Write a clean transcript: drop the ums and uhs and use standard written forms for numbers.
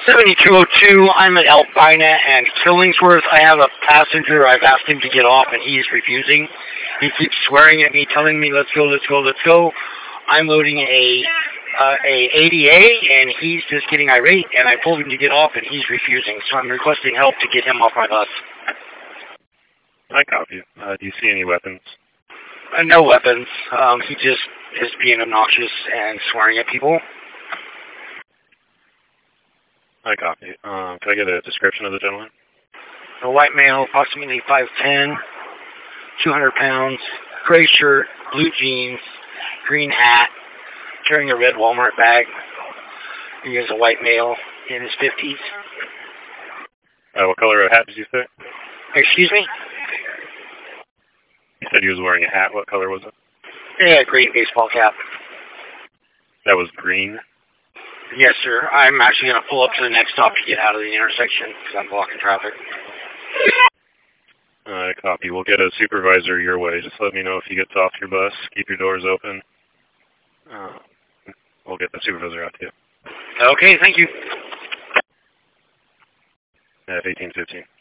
7202, I'm at Alpina and Killingsworth. I have a passenger. I've asked him to get off and he's refusing. He keeps swearing at me, telling me, let's go, let's go, let's go. I'm loading a ADA and he's just getting irate and I told him to get off and he's refusing. So I'm requesting help to get him off my bus. I copy. Do you see any weapons? No weapons. He just is being obnoxious and swearing at people. I copy. Can I get a description of the gentleman? A white male, approximately 5'10", 200 pounds, gray shirt, blue jeans, green hat, carrying a red Walmart bag. He is a white male in his 50s. What color of hat did you say? Excuse me? You said he was wearing a hat. What color was it? Yeah, green baseball cap. That was green? Yes, sir. I'm actually going to pull up to the next stop to get out of the intersection because I'm blocking traffic. Copy. We'll get a supervisor your way. Just let me know if he gets off your bus. Keep your doors open. We'll get the supervisor out to you. Okay, thank you. At 1815.